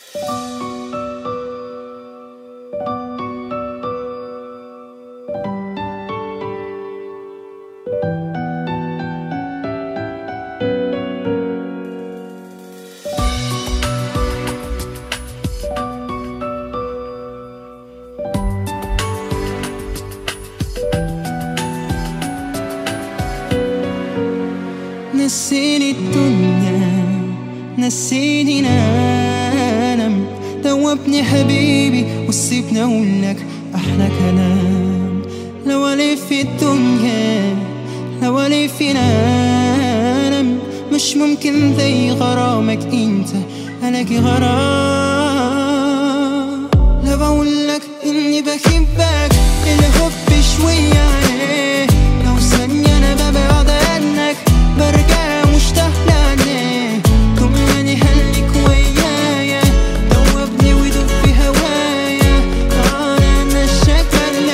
نسيني الدنيا، نسيني نام، دوبني حبيبي وسيبني اقولك احلى كلام. لو الف الدنيا، لو الف نام، مش ممكن زي غرامك انت الاقي غرام. لو بقولك اني بحبك الحب شوية عليه، لو ثانية انا ببعد عنك برجع مشتاق لعناك. طمني خليك ويايا، دوبني ودوب في هوايا، انا نشاك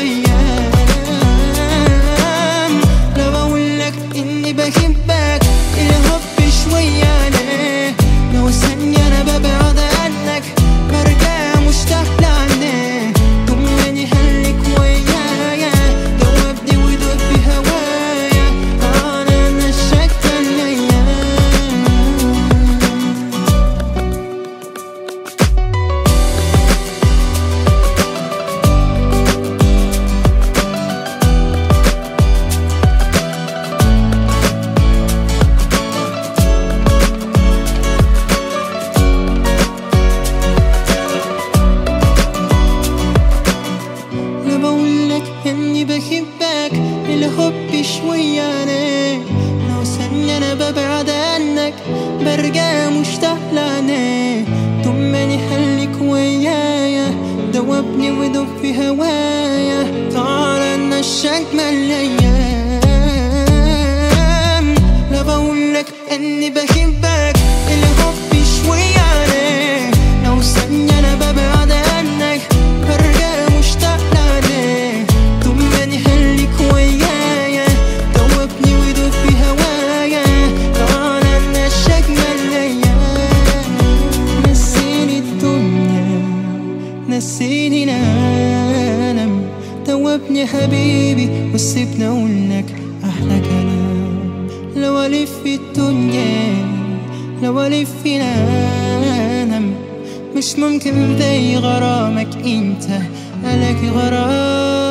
الايام. لو بقولك اني بحبك الحب شوية عليه، لو ثانية انا ببعد عنك برجع مشتاق لعناك. طمني خليك ويايا، دوبني ودوب في هوايا، انا نشاك الايام. لو بقولك اني بحبك الحب شوية عليك، لو ثانية انا ببعد عنك برجع مشتاق لعناك. طمني خليك ويايا، دوبني ودوب في هوايا، تعالى نشاك من الايام. لو بقولك اني بحبك الحب شوية عليك، لو ثانية انا ببعد عنك برجع مشتاق لعناك. طمني خليك ويايا، دوبني ودوب في هوايا، تعالى نشاك من الايام. نسيني الدنيا، نسيني نام، دوبني حبيبي وسيبني اقولك احلى كلام. لو الف الدنيا، لو الف نام، مش ممكن زي غرامك انت الاقي غرام.